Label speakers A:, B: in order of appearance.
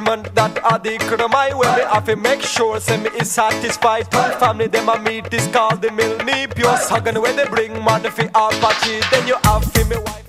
A: demand that adequate my way. Me have to make sure say me is satisfied. Family them a meet is called the mill knee. Pure sagan where they bring man fi Apache. Then you have fi me wife.